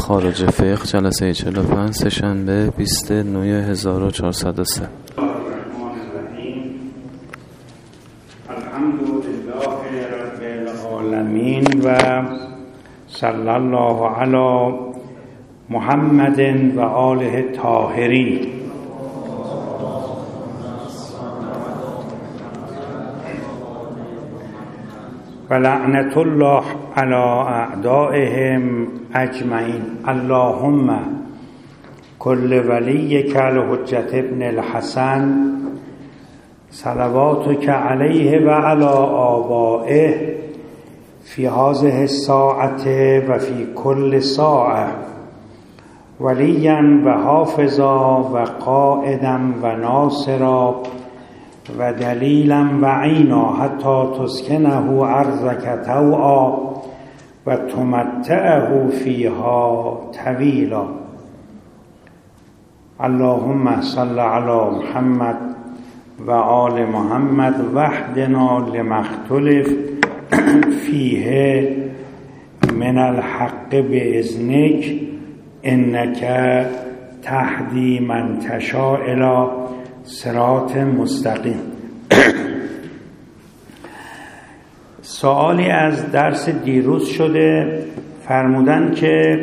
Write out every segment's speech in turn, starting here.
خارج فقه جلسه 45 سه‌شنبه 20/9/1403. الحمدلله رب العالمین و صلی الله علی محمد و آله الطاهرین. و لعنت الله علی اعدائهم اجمعین. اللهم کل ولیک الحجة ابن الحسن صلواتک علیه و علی آبائه فی هذه الساعة و فی کل ساعة ولیا و حافظا و قائدا و ناصرا و دلیلا و عینا حتی تسکنه ارضک طوعا و تمتعه فیها طویلا. اللهم صل علی محمد و آل محمد وحدنا لما اختلف فیه من الحق باذنک انک تهدی من تشاء الی صراط مستقیم. سوالی از درس دیروز شده، فرمودن که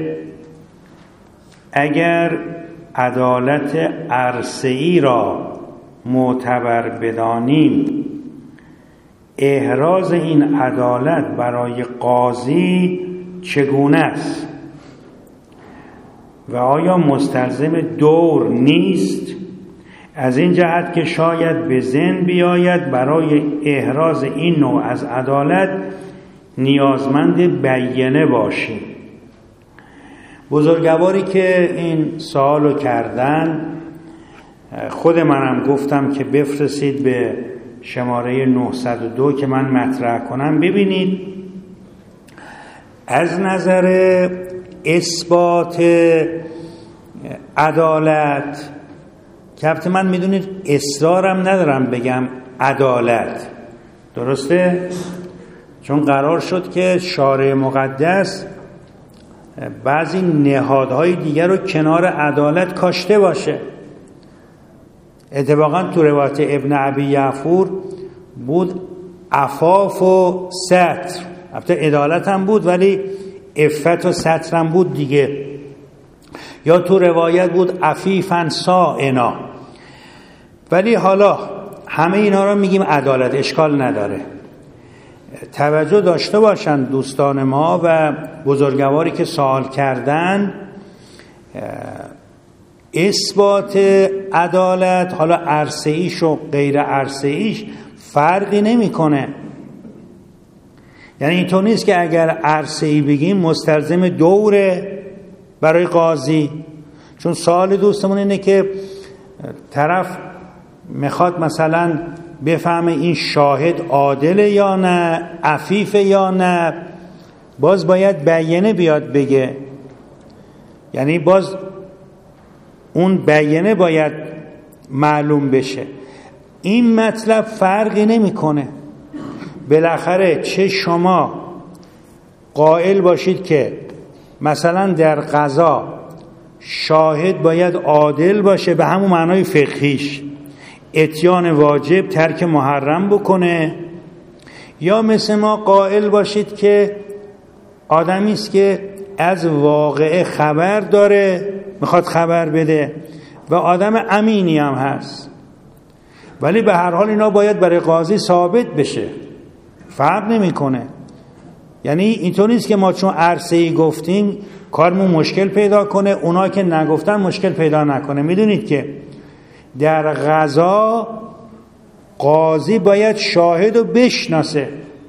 اگر عدالت عرصه‌ای را معتبر بدانیم، احراز این عدالت برای قاضی چگونه است و آیا مستلزم دور نیست؟ از این جهت که شاید به ذهن بیاید برای احراز این نوع از عدالت نیازمند بیانه باشیم. بزرگواری که این سوالو کردن، خود منم گفتم که بفرستید به شماره 902 که من مطرح کنم. ببینید، از نظر اثبات عدالت که البته من میدونید اصرارم ندارم بگم عدالت، درسته؟ چون قرار شد که شارع مقدس بعضی نهادهای دیگر رو کنار عدالت کاشته باشه. اتفاقا تو روایت ابن ابی یعفور بود عفاف و ستر، البته عدالت هم بود ولی عفت و ستر هم بود دیگه. یا تو روایت بود عفیفا صائنا. ولی حالا همه اینا رو میگیم عدالت، اشکال نداره. توجه داشته باشن دوستان ما و بزرگواری که سوال کردن، اثبات عدالت حالا عرصه‌ایش و غیر عرصه‌ایش فرقی نمیکنه. یعنی اینطور نیست که اگر عرصه‌ای بگیم مستلزم دوره برای قاضی. چون سوال دوستمون اینه که طرف میخواد مثلا بفهمه این شاهد عادله یا نه، عفیفه یا نه، باز باید بیانه بیاد بگه. یعنی باز اون بیانه باید معلوم بشه. این مطلب فرقی نمیکنه. بالاخره چه شما قائل باشید که مثلا در قضا شاهد باید عادل باشه به همون معنای فقهیش، اتیان واجب ترک محرم بکنه، یا مثل ما قائل باشید که آدمی است که از واقعه خبر داره، میخواد خبر بده و آدم امینی هم هست، ولی به هر حال اینا باید برای قاضی ثابت بشه. فرق نمیکنه. یعنی اینطور نیست که ما چون عرصه‌ای گفتیم کارمون مشکل پیدا کنه، اونا که نگفتن مشکل پیدا نکنه. میدونید که در قضا قاضی باید شاهد رو بشناسه.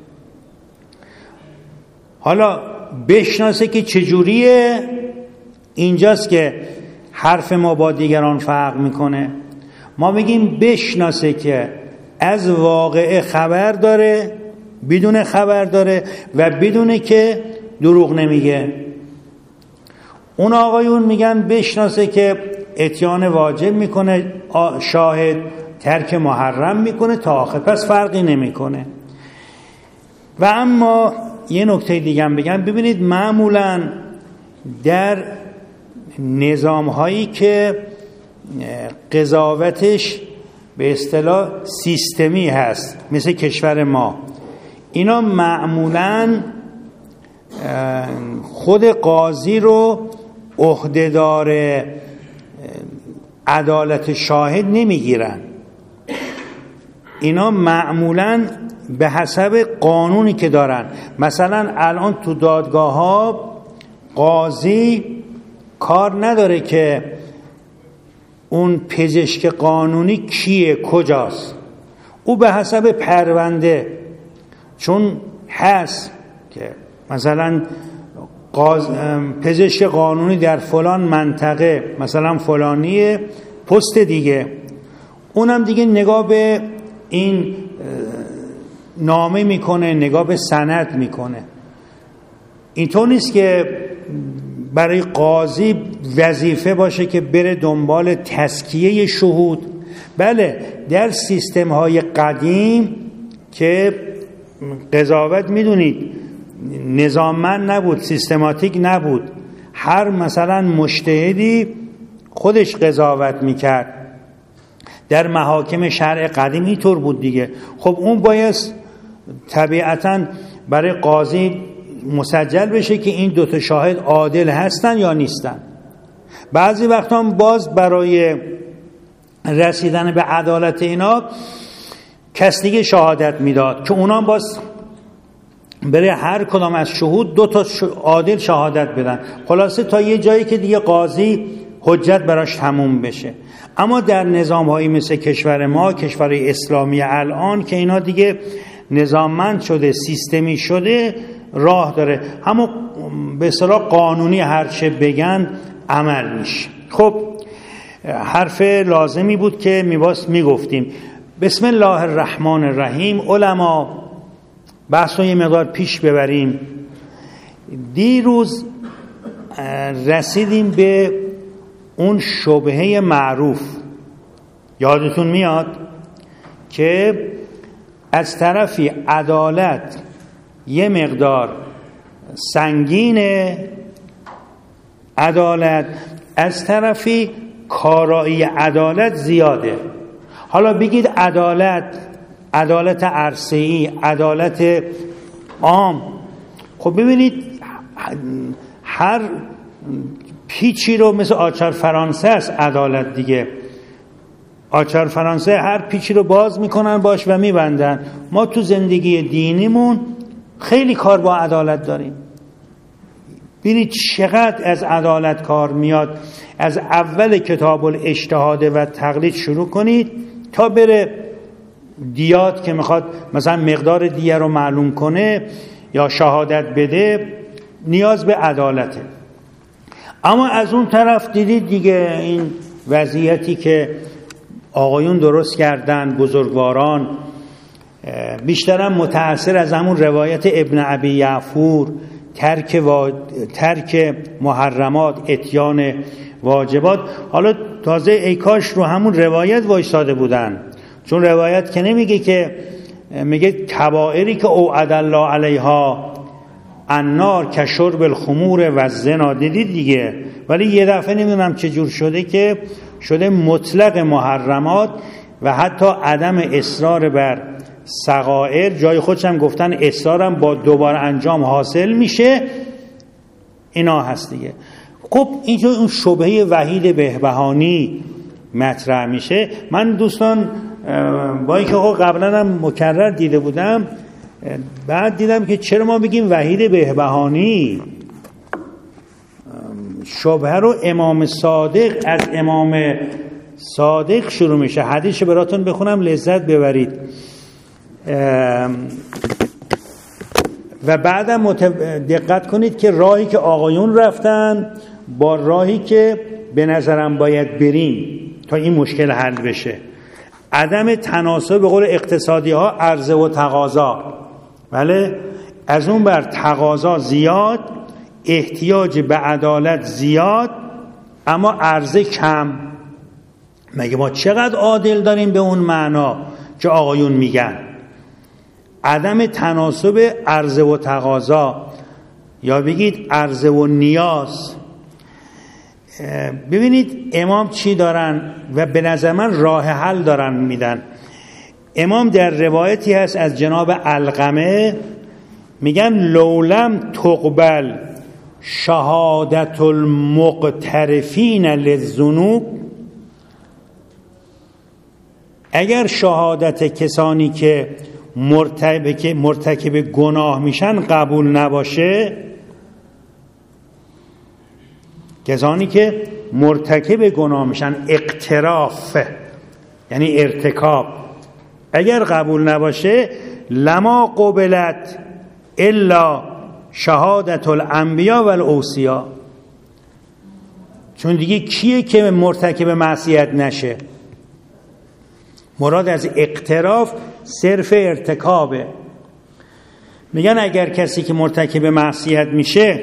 حالا بشناسه که چجوریه، اینجاست که حرف ما با دیگران فرق میکنه. ما میگیم بشناسه که از واقعه خبر داره، بدون خبر داره و بدونه که دروغ نمیگه. اون آقایون میگن بشناسه که اتیان واجب میکنه شاهد، ترک محرم میکنه تا آخر، پس فرقی نمیکنه. و اما یه نکته دیگه هم بگم، ببینید معمولا در نظام هایی که قضاوتش به اصطلاح سیستمی هست مثل کشور ما، اینا معمولاً خود قاضی رو عهدهدار عدالت شاهد نمیگیرن. اینا معمولاً به حسب قانونی که دارن. مثلا الان تو دادگاه ها قاضی کار نداره که اون پزشک قانونی کیه، کجاست. او به حسب پرونده، چون هست که مثلا پزشک قانونی در فلان منطقه مثلا فلانیه، پست دیگه، اونم دیگه نگاه به این نامه میکنه، نگاه به سند میکنه. اینطور نیست که برای قاضی وظیفه باشه که بره دنبال تزکیه شهود. بله، در سیستم های قدیم که قضاوت میدونید نظاممند نبود، سیستماتیک نبود، هر مثلا مجتهدی خودش قضاوت میکرد. در محاکم شرع قدیم اینطور بود دیگه. خب اون باید طبیعتاً برای قاضی مسجل بشه که این دوتا شاهد عادل هستن یا نیستن. بعضی وقتا هم باز برای رسیدن به عدالت اینا کس دیگه شهادت میداد که اونا باز برای هر کدام از شهود دوتا عادل شهادت بدن، خلاصه تا یه جایی که دیگه قاضی حجت براش تموم بشه. اما در نظام هایی مثل کشور ما، کشورهای اسلامی الان که اینا دیگه نظاممند شده، سیستمی شده، راه داره، اما به اصطلاح قانونی هرچه بگن عمل میشه. خب حرف لازمی بود که میگفتیم. بسم الله الرحمن الرحیم. علما بحث رو یه مقدار پیش ببریم. دیروز رسیدیم به اون شبهه معروف، یادتون میاد که از طرفی عدالت یه مقدار سنگینه، عدالت از طرفی کارایی عدالت زیاده. حالا بگید عدالت عرصه‌ای، عدالت عام. خب ببینید هر پیچی رو مثل آچار فرانسه است عدالت دیگه. آچار فرانسه هر پیچی رو باز میکنن باش و میبندن. ما تو زندگی دینیمون خیلی کار با عدالت داریم. ببینید چقدر از عدالت کار میاد. از اول کتاب الاجتهاد و تقلید شروع کنید تا بره دیات که میخواد مثلا مقدار دیه رو معلوم کنه یا شهادت بده، نیاز به عدالته. اما از اون طرف دیدید دیگه این وضعیتی که آقایون درست کردن، بزرگواران، بیشترم متأثر از همون روایت ابن ابی یعفور، ترک محرمات، اتیان واجبات. حالا تازه ای کاش رو همون روایت وایساده بودن، چون روایت که نمیگه که، میگه کبائری که اوعد الله علیها النار کشرب الخمور و الزنا. دیدید دیگه. ولی یه دفعه نمیدونم چه جور شده که شده مطلق محرمات و حتی عدم اصرار بر صغائر. جای خودش هم گفتن اصرارم با دوباره انجام حاصل میشه. اینا هست دیگه. خب اینجا اون شبهه وحید بهبهانی مطرح میشه. من دوستان با اینکه قبلا هم مکرر دیده بودم، بعد دیدم که چرا ما بگیم وحید بهبهانی. شبهه رو امام صادق، از امام صادق شروع میشه. حدیث براتون بخونم لذت ببرید. و بعدم دقت کنید که راهی که آقایون رفتن با راهی که به نظرم باید بریم تا این مشکل حل بشه. عدم تناسب به قول اقتصادی ها عرضه و تقاضا. بله، از اون بر تقاضا زیاد، احتیاج به عدالت زیاد، اما عرضه کم. مگه ما چقدر عادل داریم به اون معنا که آقایون میگن؟ عدم تناسب عرضه و تقاضا. یا بگید عرضه و نیاز. ببینید امام چی دارن و به نظر من راه حل دارن میدن. امام در روایتی هست از جناب علقمه میگن لولم تقبل شهادت المقترفین للذنوب، اگر شهادت کسانی که مرتکب گناه میشن قبول نباشه، کسانی که مرتکب گناه میشن، اقتراف یعنی ارتکاب، اگر قبول نباشه لما قبلت الا شهادت الانبیاء و الاوصیا. چون دیگه کیه که مرتکب معصیت نشه؟ مراد از اقتراف صرف ارتکابه. میگن اگر کسی که مرتکب معصیت میشه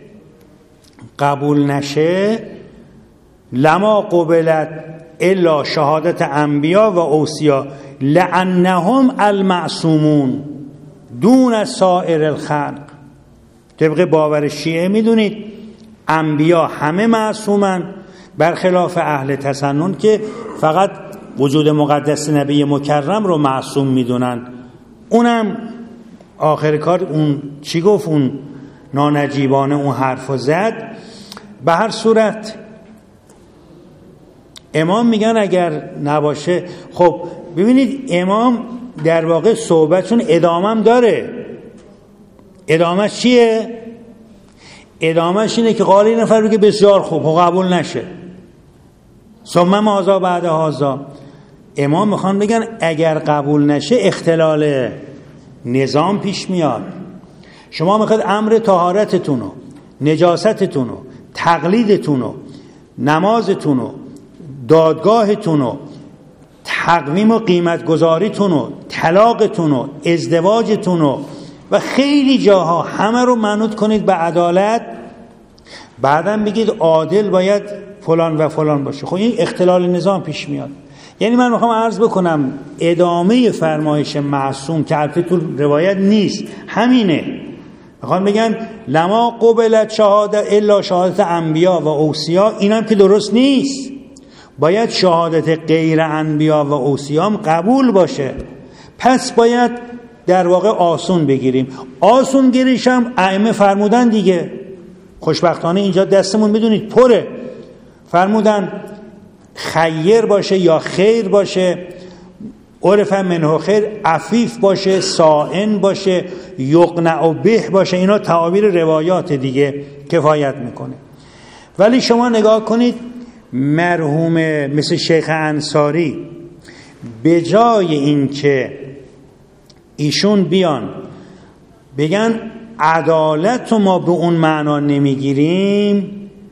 قبول نشه، لما قبلت الا شهادت انبیاء و اوصیا لانهم المعصومون دون سایر الخلق. طبق باور شیعه میدونید انبیا همه معصومن، برخلاف اهل تسنن که فقط وجود مقدس نبی مکرم رو معصوم میدونن. اونم آخر کار اون چی گفت؟ اون نانجیبانه اون حرفو زد. به هر صورت امام میگن اگر نباشه، خب ببینید امام در واقع صحبتشون ادامه داره. ادامه چیه؟ ادامهش اینه که قال این نفر بگه بسیار خوب و قبول نشه، ثم ماذا بعد هذا. امام میخوان بگن اگر قبول نشه اختلال نظام پیش میاد. شما میخواد امر طهارتتونو، نجاستتونو، تقلیدتونو، نمازتونو، دادگاهتونو، تقویم و قیمت گذاریتونو، طلاقتونو، ازدواجتونو و خیلی جاها همه رو منوط کنید به عدالت، بعدم بگید عادل باید فلان و فلان باشه. خب این اختلال نظام پیش میاد. یعنی من میخوام عرض بکنم ادامه فرمایش معصوم که البته تو روایت نیست همینه، میخوان بگن لما قبلت شهادت الا شهادت انبیا و اوصیا، اینم که درست نیست. باید شهادت غیر انبیا و اوصیا هم قبول باشه. پس باید در واقع آسون بگیریم. آسون گیریش هم ائمه فرمودن دیگه. خوشبختانه اینجا دستمون میدونید پره. فرمودن خیر باشه یا خیر باشه، عرف منه خیر، عفیف باشه، صائن باشه، یقنع به باشه. اینا تعابیر روایات دیگه کفایت میکنه. ولی شما نگاه کنید مرحوم مثل شیخ انصاری به جای این که ایشون بیان بگن عدالت رو ما به اون معنا نمیگیریم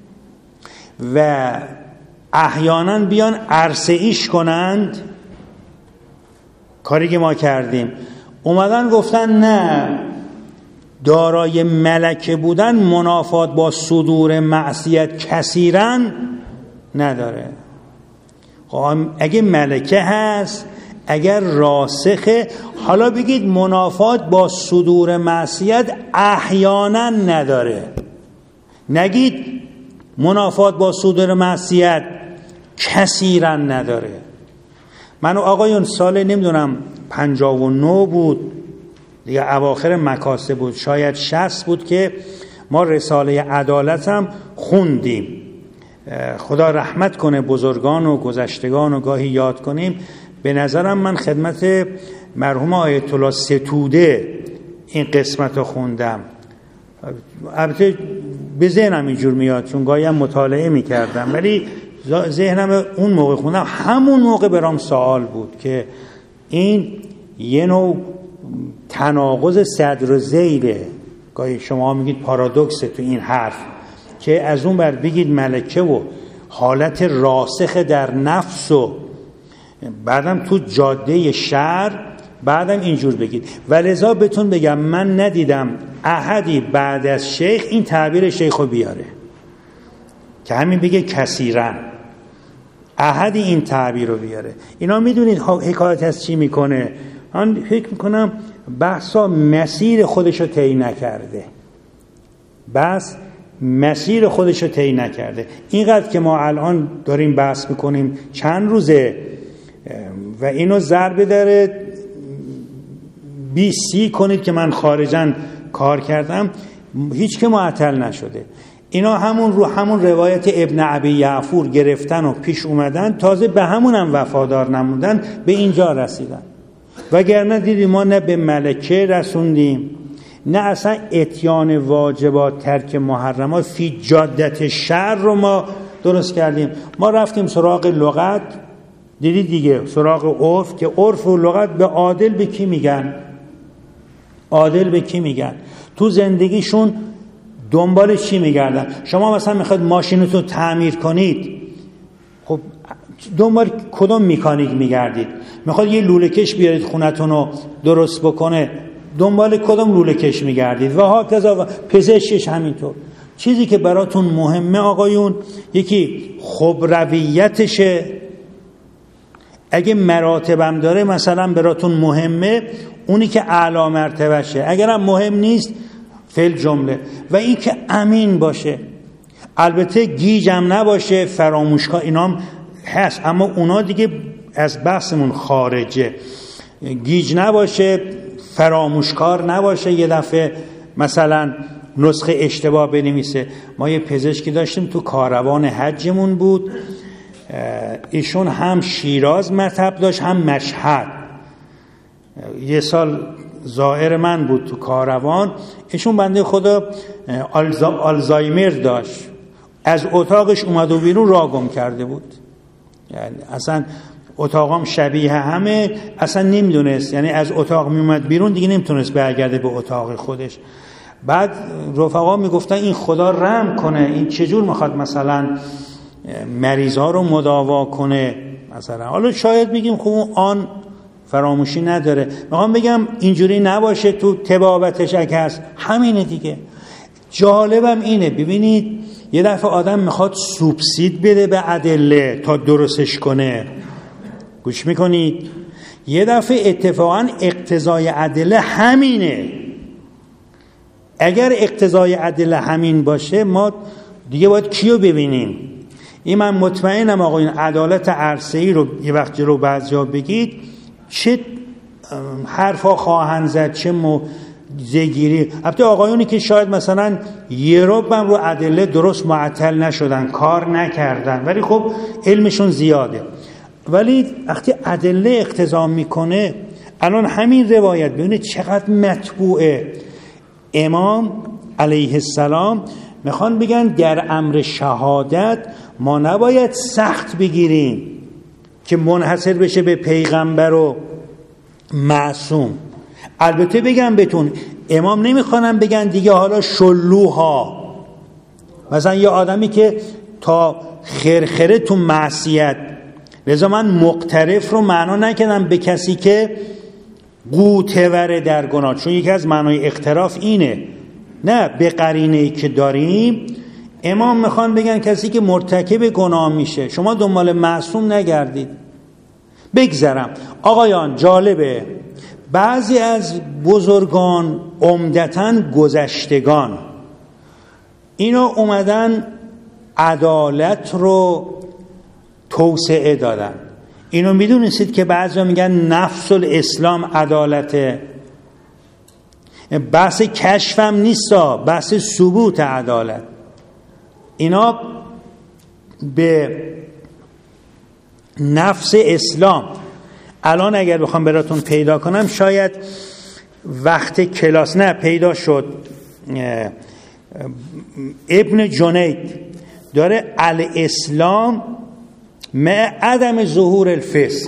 و احیانا بیان عرصه ایش کنند، کاری که ما کردیم، اومدن گفتن نه، دارای ملکه بودن منافات با صدور معصیت کثیراً نداره. خب اگه ملکه هست، اگر راسخه، حالا بگید منافات با صدور معصیت احیانا نداره، نگید منافات با صدور معصیت کثیرا نداره. من و آقایون سال نمیدونم 59 بود دیگه، اواخر مکاسب بود، شاید 60 بود که ما رساله عدالت هم خوندیم. خدا رحمت کنه بزرگان و گذشتگان و گاهی یاد کنیم. به نظرم من خدمت مرحوم آیت الله ستوده این قسمت رو خوندم. البته به ذهنم اینجور میاد چون گاهی هم مطالعه میکردم، ولی ذهنم اون موقع خوندم، همون موقع برام سوال بود که این یه نوع تناقض صدر و ذیله. گاهی شما میگید پارادوکسه تو این حرف که از اون بر بگید ملکه و حالت راسخ در نفس و بعدم تو جاده شر، بعدم اینجور بگید. و لذا بهتون بگم من ندیدم احدی بعد از شیخ این تعبیر شیخو بیاره که همین بگه کثیرن، احدی این تعبیر رو بیاره. اینا میدونید حکایت از چی میکنه؟ من فکر میکنم بحثا مسیر خودشو طی نکرده. بس مسیر خودش رو طی نکرده. اینقدر که ما الان داریم بحث میکنیم چند روزه و اینو ضرب داره 20-30 کنید که من خارجاً کار کردم، هیچ که معطل نشده. اینا همون روایت ابن ابی یعفور گرفتن و پیش اومدن، تازه به همون هم وفادار نموندن، به اینجا رسیدن. وگرنه دیدیم ما نه به ملکه رسوندیم، نه اصلا اتیان واجبات ترک محرمات فی جادت شر رو ما درست کردیم. ما رفتیم سراغ لغت، دیدید دیگه، سراغ عرف، که عرف و لغت به عادل به کی میگن؟ عادل به کی میگن؟ تو زندگیشون دنبال چی میگردن؟ شما مثلا میخواید ماشینتون تعمیر کنید، خب دنبال کدوم مکانیک میگردید؟ میخواید یه لوله کش بیارید خونتون رو درست بکنه، دنبال کدوم لوله کش میگردید؟ و هاکذا. پزشکش همینطور. چیزی که براتون مهمه آقایون، یکی خبرویتشه، اگه مراتبم داره مثلا براتون مهمه، اونی که اعلی مرتبه شه، اگرم مهم نیست فعل جمله. و این که امین باشه، البته گیجم نباشه، فراموشکار اینام هست، اما اونا دیگه از بحثمون خارجه. گیج نباشه، فراموشکار نباشه، یه دفعه مثلا نسخه اشتباه بنویسه. ما یه پزشکی داشتیم تو کاروان حجمون بود، ایشون هم شیراز مطب داشت هم مشهد. یه سال زائر من بود تو کاروان، ایشون بنده خدا آلزایمر داشت، از اتاقش اومد و بیرون راه گم کرده بود. یعنی اصلا اتاقام شبیه همه، اصلا نمیدونست، یعنی از اتاق میومد بیرون دیگه نمیتونست برگرده به اتاق خودش. بعد رفقا میگفتن این خدا رحم کنه، این چجور میخواد مثلا مریضا رو مداوا کنه مثلا. حالا شاید بگیم خب آن فراموشی نداره، میخوام بگم اینجوری نباشه تو طبابتش اگه هست، همینه دیگه. جالبم اینه، ببینید یه دفعه آدم میخواد سوبسید بده به ادله تا درستش کنه، گوش میکنید؟ یه دفعه اتفاقا اقتضای ادله همینه. اگر اقتضای ادله همین باشه، ما دیگه باید کیو ببینیم؟ این من مطمئنم آقایون عدالت عرصه‌ای رو یه وقت جلو بعضیا بگید، چه حرفا خواهند زد، چه موزگیری. البته آقایونی که شاید مثلا یه ربم رو ادله درست معطل نشدن، کار نکردن، ولی خب علمشون زیاده. ولی وقتی ادله اقتضا میکنه، الان همین روایت ببینید چقدر مطبوعه. امام علیه السلام میخوان بگن در امر شهادت ما نباید سخت بگیریم که منحصر بشه به پیغمبر و معصوم. البته بگم بهتون، امام نمیخوانن بگن دیگه حالا شلوها، مثلا یه آدمی که تا خرخره تو معصیت، لذا من مقترف رو معنا نکردم به کسی که قوتور در گناه، چون یکی از معنای اقتراف اینه، نه به قرینه‌ای که داریم. امام میخوان بگن کسی که مرتکب گناه میشه، شما دنبال معصوم نگردید. بگذرم آقایان، جالبه بعضی از بزرگان، عمدتاً گذشتگان، اینا اومدن عدالت رو توسعه دادن. اینو میدونستید که بعضیا میگن نفس الاسلام عدالته؟ بحث کشفم نیستا، بحث ثبوت عدالت. اینا به نفس اسلام، الان اگر بخوام براتون پیدا کنم شاید وقت کلاس نه پیدا شد، ابن جنید داره الاسلام مع عدم ظهور الفسق،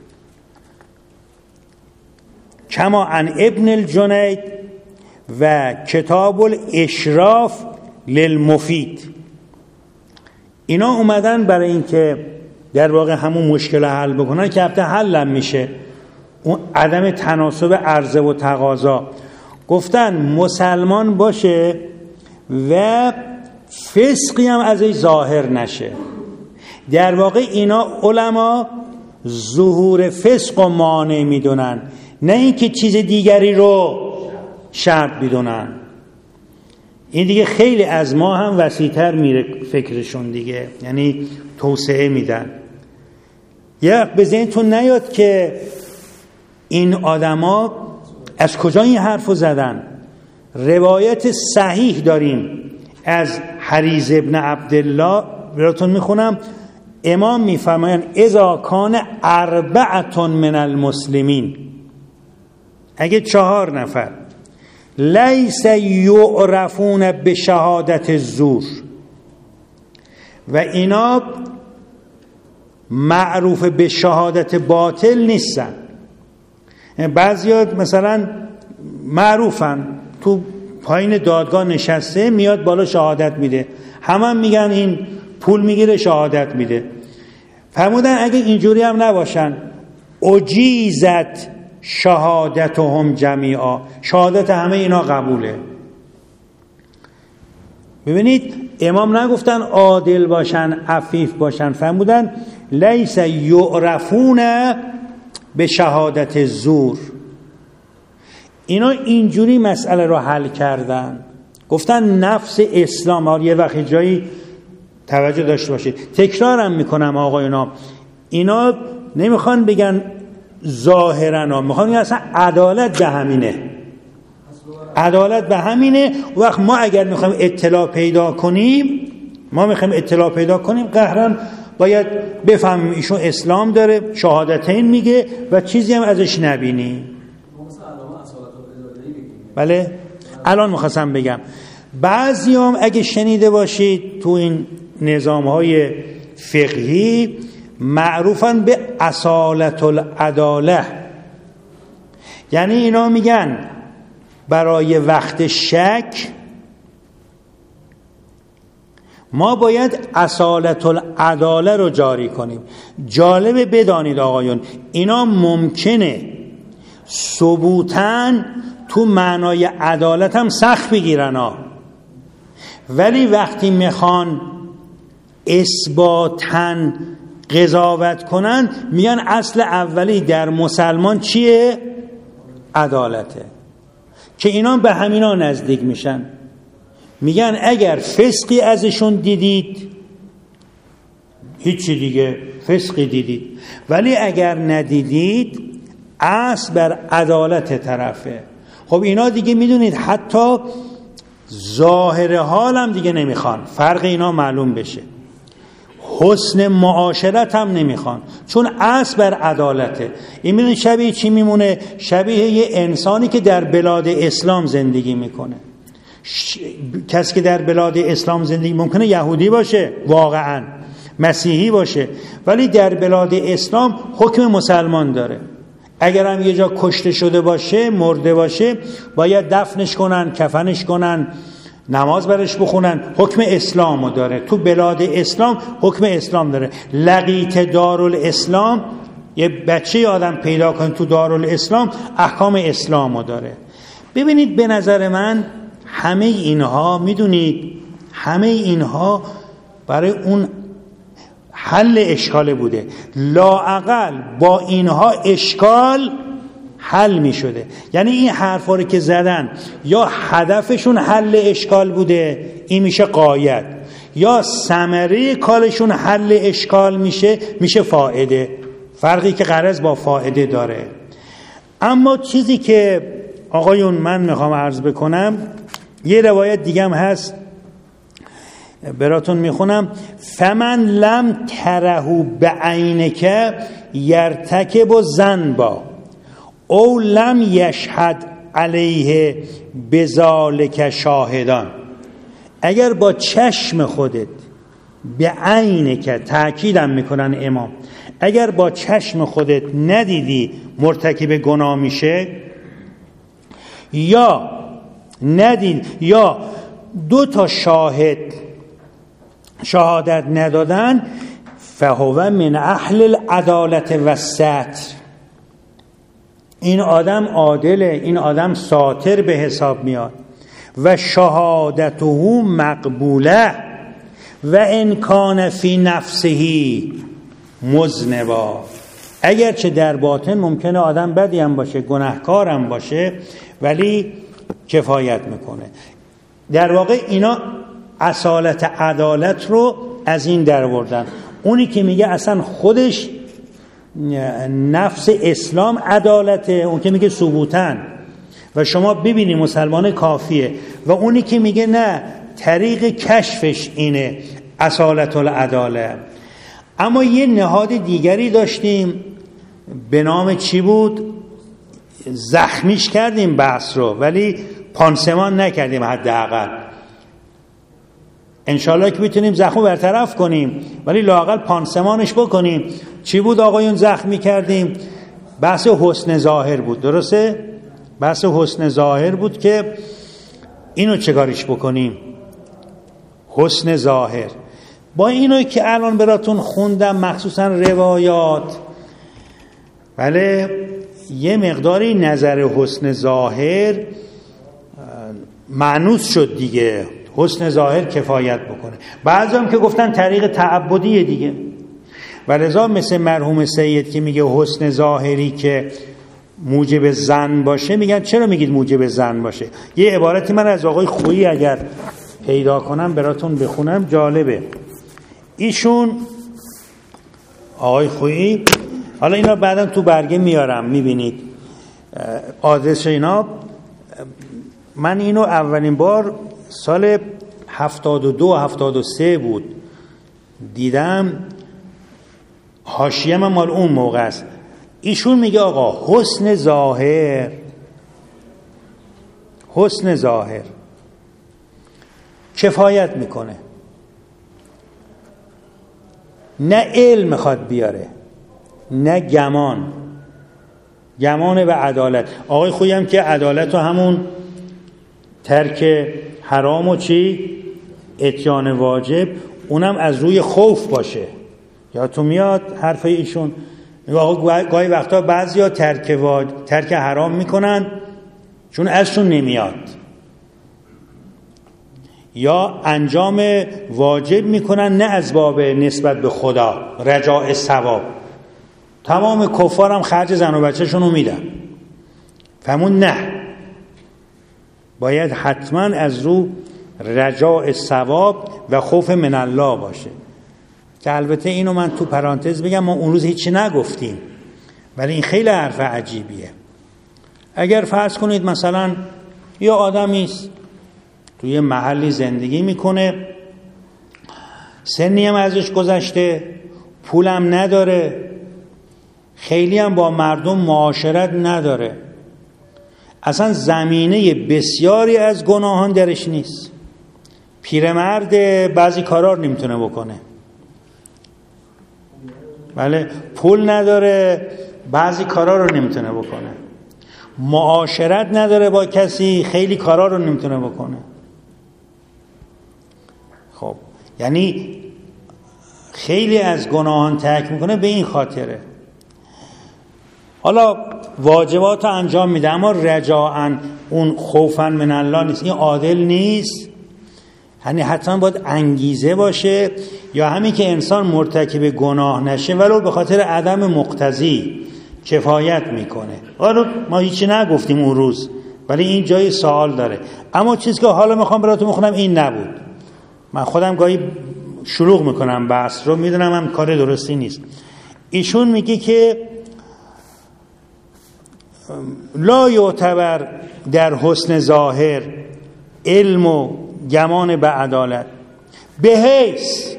کما عن ابن الجنید و کتاب الاشراف للمفید. اینا اومدن برای اینکه در واقع همون مشکل حل بکنن که البته حل میشه، اون عدم تناسب عرضه و تقاضا. گفتن مسلمان باشه و فسقی هم ازش ظاهر نشه. در واقع اینا علما ظهور فسق و مانع میدونن، نه اینکه چیز دیگری رو شرط میدونن. این دیگه خیلی از ما هم وسیع‌تر میره فکرشون دیگه، یعنی توسعه میدن. یه به ذهنتون نیاد که این آدما از کجا این حرفو زدن. روایت صحیح داریم از حریز ابن عبدالله، براتون میخونم. امام میفرمایند اذا کان 4 من المسلمین، اگه 4 نفر لیس یعرفون به شهادت الزور، و اینا معروف به شهادت باطل نیستن. بعضیا مثلا معروفن، تو پایین دادگاه نشسته میاد بالا شهادت میده، همه میگن این پول میگیره شهادت میده. فرمودن اگه اینجوری هم نباشن اجیزت شهادتهم جمیعا، شهادت همه اینا قبوله. ببینید امام نگفتن عادل باشن عفیف باشن، فرمودن لیس یعرفون به شهادت زور. اینا اینجوری مسئله رو حل کردن، گفتن نفس اسلام. یه وقت جایی توجه داشته باشید، تکرارم میکنم آقایونا، اینا نمیخوان بگن ظاهرا، میخوان بگن اصلا عدالت به همینه، عدالت به همینه. وقت ما اگر میخوایم اطلاع پیدا کنیم، قهرن باید بفهمیم ایشون اسلام داره، شهادتین میگه و چیزی هم ازش نبینیم. بله الان میخواستم بگم بعضی هم اگه شنیده باشید تو این نظامهای فقهی معروفن به اصالت العداله، یعنی اینا میگن برای وقت شک ما باید اصالت العداله رو جاری کنیم. جالبه بدانید آقایون، اینا ممکنه ثبوتاً تو معنای عدالت هم سخت بگیرن ها، ولی وقتی میخوان اثباتاً قضاوت کنن میگن اصل اولی در مسلمان چیه؟ عدالته. که اینا به همینا نزدیک میشن، میگن اگر فسقی ازشون دیدید هیچی دیگه، فسقی دیدید، ولی اگر ندیدید اصل بر عدالت طرفه. خب اینا دیگه میدونید حتی ظاهر حال هم دیگه نمیخوان، فرق اینا معلوم بشه، حسن معاشرت هم نمیخوان، چون اصل بر عدالته. این میدونید شبیه چی میمونه؟ شبیه یه انسانی که در بلاد اسلام زندگی میکنه. کسی که در بلاد اسلام زندگی ممکنه یهودی باشه، واقعا مسیحی باشه، ولی در بلاد اسلام حکم مسلمان داره. اگر هم یه جا کشته شده باشه، مرده باشه، باید دفنش کنن، کفنش کنن، نماز برش بخونن، حکم اسلامو داره. تو بلاد اسلام حکم اسلام داره. لقیت دارالاسلام، یه بچه آدم پیدا کن تو دارالاسلام، احکام اسلامو داره. ببینید به نظر من همه اینها، میدونید همه اینها برای اون حل اشکال بوده. لااقل با اینها اشکال حل می شده. یعنی این حرفا رو که زدن یا هدفشون حل اشکال بوده، این میشه غایت، یا ثمره کارشون حل اشکال میشه فائده. فرقی که غرض با فائده داره. اما چیزی که آقایون من میخوام عرض بکنم، یه روایت دیگه هم هست براتون میخونم. فمن لم ترهو بعینک یرتکب ذنبا او لم یشهد علیه بذالک شاهدان. اگر با چشم خودت به عینک، تأکیدم میکنن امام، اگر با چشم خودت ندیدی مرتکب گناه میشه، یا ندید، یا 2 شاهد شهادت ندادن، فهو من اهل العدالت و الستر. این آدم عادله، این آدم ساتر به حساب میاد. و شهادته مقبوله و ان کان فی نفسه مذنبا. اگرچه در باطن ممکنه آدم بدی هم باشه، گناهکار هم باشه، ولی کفایت میکنه. در واقع اینا اصالت عدالت رو از این در آوردن. اونی که میگه اصلا خودش نفس اسلام عدالته، اون که میگه ثبوتن و شما ببینی مسلمان کافیه، و اونی که میگه نه طریق کشفش اینه اصالت العداله. اما یه نهاد دیگری داشتیم به نام چی بود؟ زخمیش کردیم بحث رو ولی پانسمان نکردیم، حداقل انشالله که بتونیم زخم برطرف کنیم ولی لااقل پانسمانش بکنیم. چی بود آقایون زخمی کردیم؟ بحث حسن ظاهر بود، درسته؟ بحث حسن ظاهر بود که اینو چگاریش بکنیم؟ حسن ظاهر با اینو که الان براتون خوندم مخصوصا روایات، بله یه مقداری نظر حسن ظاهر مانوس شد دیگه، حسن ظاهر کفایت بکنه. بعضی هم که گفتن طریق تعبدیه دیگه، و لذا مثل مرحوم سید که میگه حسن ظاهری که موجب زن باشه، میگن چرا میگید موجب زن باشه؟ یه عبارتی من از آقای خویی اگر پیدا کنم براتون بخونم، جالبه. ایشون آقای خویی، حالا اینا بعدا تو برگه میارم میبینید آدرس اینا. من اینو اولین بار سال 72-73 بود دیدم، حاشیه من مال اون موقع است. ایشون میگه آقا حسن ظاهر کفایت میکنه، نه علم میخواد بیاره نه گمان به عدالت. آقای خویی هم که عدالت و همون ترک حرام و چی اتیان واجب، اونم از روی خوف باشه. یادتون میاد حرف ایشون؟ آقا گاهی وقتا بعضیا ترک حرام میکنن چون ازشون نمیاد، یا انجام واجب میکنن نه از باب نسبت به خدا، رجاء ثواب. تمام کفار هم خرج زن و بچه‌شون رو میدن، فهمون؟ نه، باید حتما از رو رجاء ثواب و خوف من الله باشه. که البته اینو من تو پرانتز بگم، ما اون روز هیچی نگفتیم ولی این خیلی حرف عجیبیه. اگر فرض کنید مثلا یه آدمیست توی محلی زندگی میکنه، سنی هم ازش گذشته، پولم نداره، خیلی هم با مردم معاشرت نداره، اصلا زمینه بسیاری از گناهان درش نیست، پیرمرد بعضی کارا رو نمیتونه بکنه، بله پول نداره بعضی کارا رو نمیتونه بکنه، معاشرت نداره با کسی، خیلی کارا رو نمیتونه بکنه. خب یعنی خیلی از گناهان ترک میکنه به این خاطره. حالا واجبات رو انجام میده اما رجاءً اون خوفاً من الله نیست، این عادل نیست. یعنی حتما باید انگیزه باشه، یا همین که انسان مرتکب گناه نشه ولو به خاطر عدم مقتضی کفایت میکنه. حالا ما هیچی نگفتیم اون روز ولی این جای سوال داره. اما چیزی که حالا میخوام براتون بخونم این نبود. من خودم گاهی شلوغ میکنم بحث رو، میدونم هم کار درستی نیست. ایشون میگه که لا یعتبر در حسن ظاهر علم و گمان به عدالت به حیث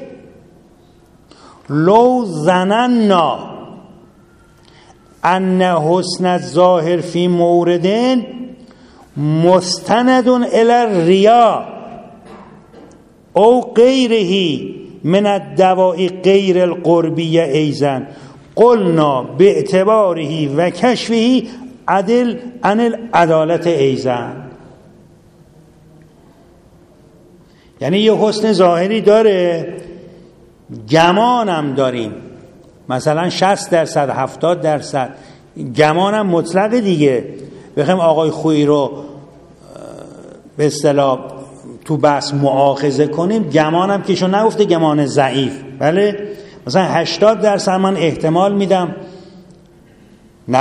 لو ظننا ان حسن الظاهر فی مورد مستند الی الریا او غیره من الدواعی غیر القربیه ایضا قلنا باعتباره و کشفه عدل عن العدالت ایضا. یعنی یه حسن ظاهری داره، گمانم داریم، مثلا 60% 70%، گمانم مطلق دیگه. بخوایم آقای خویی رو به اصطلاح تو بحث مؤاخذه کنیم، گمانم که ایشون نگفته گمان ضعیف، بله مثلا 80% من احتمال میدم، 90%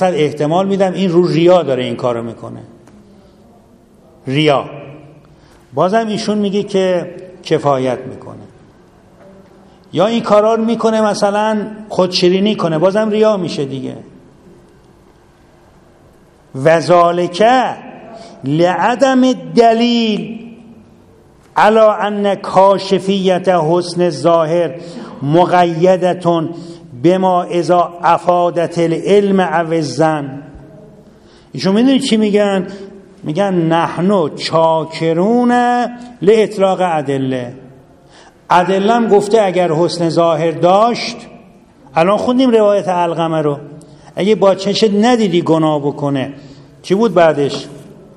احتمال میدم این رو ریا داره این کارو میکنه، ریا. بازم ایشون میگه که کفایت میکنه. یا این کارا رو میکنه مثلا خودشیرینی کنه، بازم ریا میشه دیگه. وذالک لعدم دلیل علی ان کاشفیت حسن الظاهر مقیدتون بما اذا افادت العلم او الظن. ایشون میدونی چی میگن؟ میگن نحنو چاکرون لاطلاق ادله. ادله هم گفته اگر حسن ظاهر داشت، الان خوندیم روایت علقمه رو، اگه با چشت ندیدی گناه بکنه چی بود بعدش؟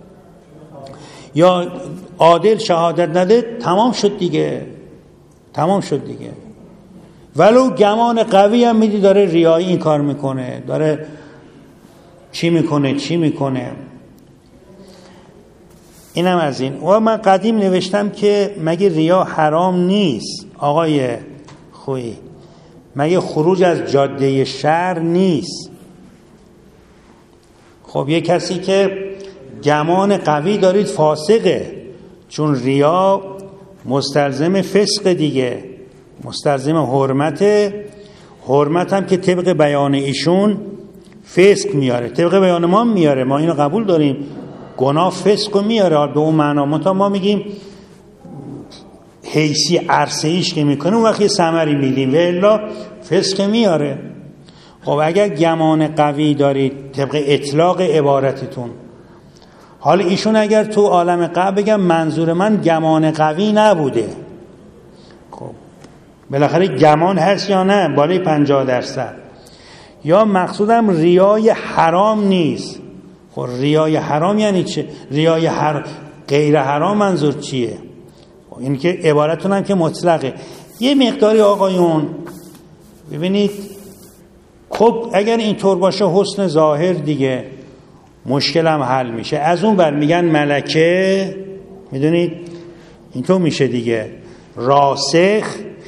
یا عادل شهادت نده، تمام شد دیگه، تمام شد دیگه. ولو گمان قوی هم میدی داره ریایی این کار میکنه، داره چی میکنه. اینم از این. و من قدیم نوشتم که مگه ریا حرام نیست آقای خویی؟ مگه خروج از جاده شر نیست؟ خب یه کسی که گمان قوی دارید فاسقه، چون ریا مستلزم فسق دیگه، مستلزم حرمت هم که طبق بیان ایشون فسق میاره، طبق بیان ما میاره، ما اینو قبول داریم، گناه فسق رو میاره به اون معنا. ما میگیم حیثی عرصه‌ایش که میکنه اون وقت یه ثمری میدیم و الا فسق میاره. خب اگر گمان قوی دارید طبق اطلاق عبارتتون، حالا ایشون اگر تو عالم قبل بگم منظور من گمان قوی نبوده، خب بالاخره گمان هست یا نه بالای 50%، یا مقصودم ریای حرام نیست. خب ریای حرام یعنی چه؟ ریای غیر حرام منظور چیه؟ خب این که عبارتون هم که مطلقه. یه مقداری آقایون ببینید، خب اگر اینطور باشه حسن ظاهر دیگه مشکل هم حل میشه. از اون بر میگن ملکه، میدونید اینطور میشه دیگه، راسخ،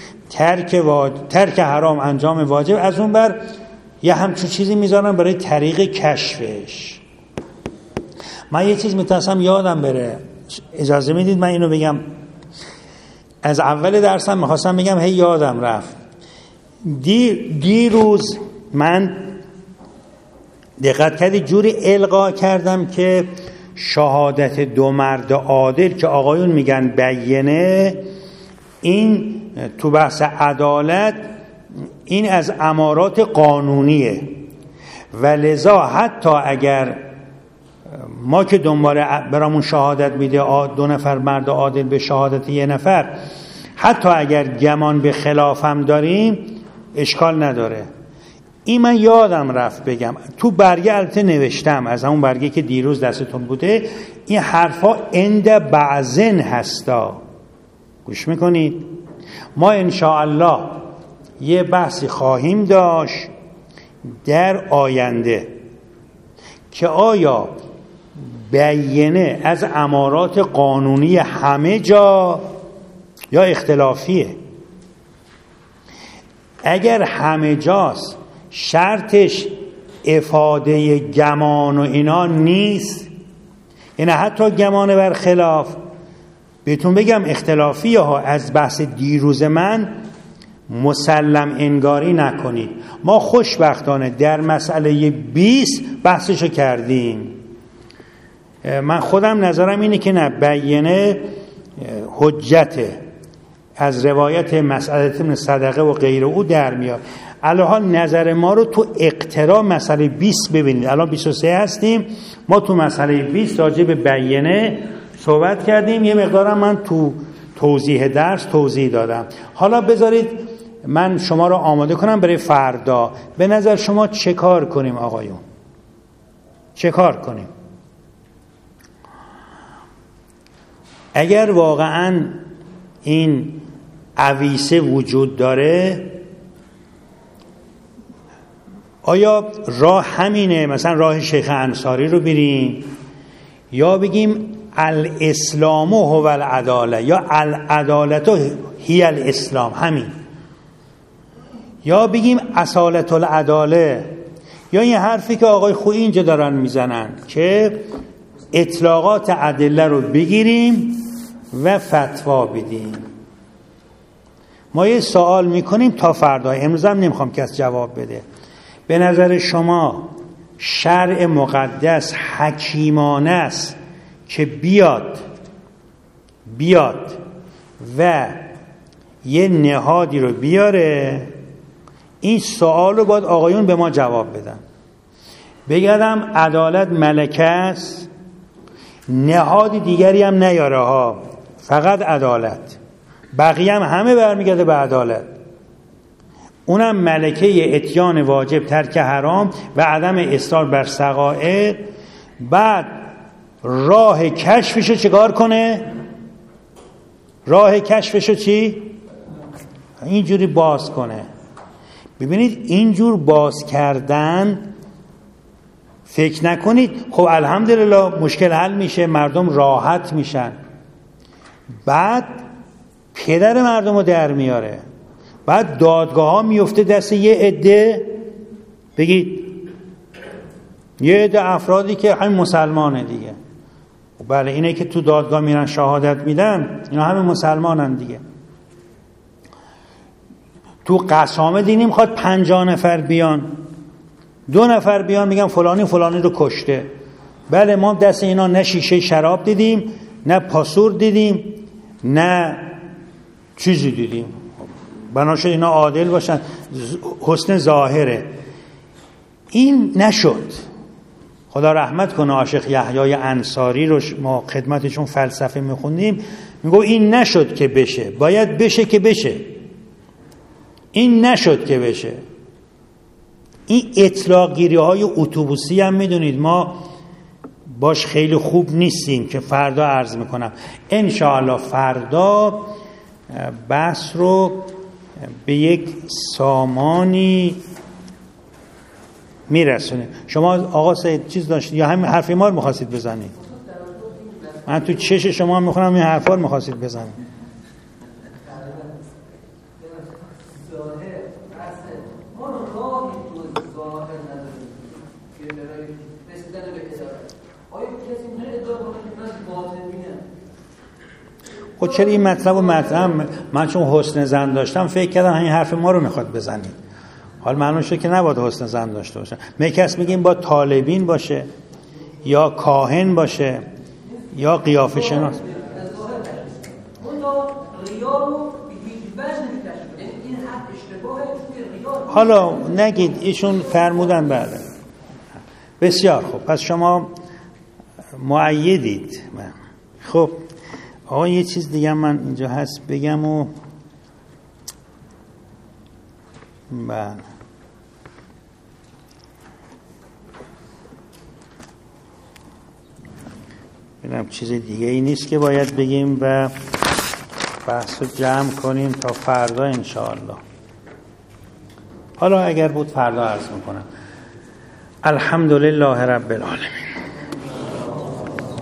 ترک حرام انجام واجب. از اون بر یه همچون چیزی میذارن برای طریق کشفش. من یه چیز میتونستم یادم بره، اجازه میدید من اینو بگم؟ از اول درسم میخواستم بگم هی یادم رفت. دیروز من دقت کردی جوری القا کردم که شهادت دو مرد عادل که آقایون میگن بینه، این تو بحث عدالت این از امارات قانونیه و لذا حتی اگر ما که دنبال برامون شهادت میده دو نفر مرد عادل به شهادت یه نفر، حتی اگر گمان به خلافم داریم اشکال نداره. این من یادم رفت بگم، تو برگه البته نوشتم، از همون برگه که دیروز دستتون بوده، این حرفا عند بعضن هستا، گوش میکنید؟ ما انشاءالله یه بحثی خواهیم داشت در آینده که آیا بینه از امارات قانونی همه جا یا اختلافیه. اگر همه جاست شرطش افاده گمان و اینا نیست، یعنی حتی گمان بر خلاف، بهتون بگم اختلافیه ها، از بحث دیروز من مسلم انگاری نکنید. ما خوشبختانه در مسئله 20 بحثشو کردیم. من خودم نظرم اینه که نه، بینه حجته، از روایت مسئله صدقه و غیره او در میاد. الان نظر ما رو تو اقترا مسئله 20 ببینید، الان 23 هستیم، ما تو مسئله 20 راجع به بینه صحبت کردیم، یه مقدارم من تو توضیح درس توضیح دادم. حالا بذارید من شما رو آماده کنم برای فردا. به نظر شما چه کار کنیم آقایون؟ چه کار کنیم؟ اگر واقعا این عویسه وجود داره، آیا راه همینه، مثلا راه شیخ انصاری رو بریم، یا بگیم الاسلام هو العداله، یا العدالت هی الاسلام، همین، یا بگیم اصالت العداله، یا این حرفی که آقای خویی اینجا دارن میزنن که اطلاقات ادله رو بگیریم و فتوا بدیم. ما یه سوال میکنیم تا فردا، امروز هم نمیخوام کس جواب بده. به نظر شما شرع مقدس حکیمانه است که بیاد و یه نهادی رو بیاره؟ این سوال رو باید آقایون به ما جواب بدن. بگردم عدالت ملکه است، نهاد دیگری هم نیاره ها، فقط عدالت، بقیه هم همه برمیگرده به عدالت. اونم ملکه اتیان واجب، ترک حرام و عدم اصرار بر صغائر. بعد راه کشفشو چیکار کنه؟ راه کشفشو چی؟ اینجوری باز کنه. ببینید اینجور باز کردن، فکر نکنید خب الحمدلله مشکل حل میشه، مردم راحت میشن. بعد پدر مردم رو در میاره، بعد دادگاه ها میفته دست یه عده، بگید یه عده افرادی که همین مسلمانه دیگه. بله اینه که تو دادگاه میرن شهادت میدن، اینا همین مسلمانن دیگه. تو قسامه دینی میخواد 50 نفر بیان، 2 نفر بیان میگن فلانی رو کشته. بله ما دست اینا نه شیشه شراب دیدیم، نه پاسور دیدیم، نه چیزی دیدیم. بناشد اینا عادل باشن، حسن ظاهره. این نشد. خدا رحمت کنه عاشق یحیای انصاری رو ما خدمتشون فلسفه میخوندیم، میگو این نشد که بشه، باید بشه که بشه. این نشد که بشه. این اطلاق گیری های اتوبوسی هم میدونید ما باش خیلی خوب نیستیم که فردا عرض میکنم. انشاءالله فردا بحث رو به یک سامانی میرسونه. شما آقا سید چیز داشتید یا همین حرف ما رو میخواستید بزنید؟ من تو چش شما هم میخونم این حرفا رو میخواستید بزنید. خب چرا این مطلب و من چون حسن ظن داشتم فکر کردم همین حرف ما رو میخواد بزنید. حال معلوم شد که نباید حسن ظن داشته باشن. کس میگیم با طالبین باشه یا کاهن باشه یا قیافه شناس. حالا نگید ایشون فرمودن. بله بسیار خوب، پس شما مؤیدید. خب آقا یه چیز دیگه من اینجا هست بگم و بله ببینم چیز دیگه ای نیست که باید بگیم و بحث رو جمع کنیم تا فردا انشاءالله. حالا اگر بود فردا عرض میکنم. الحمدلله رب العالمین.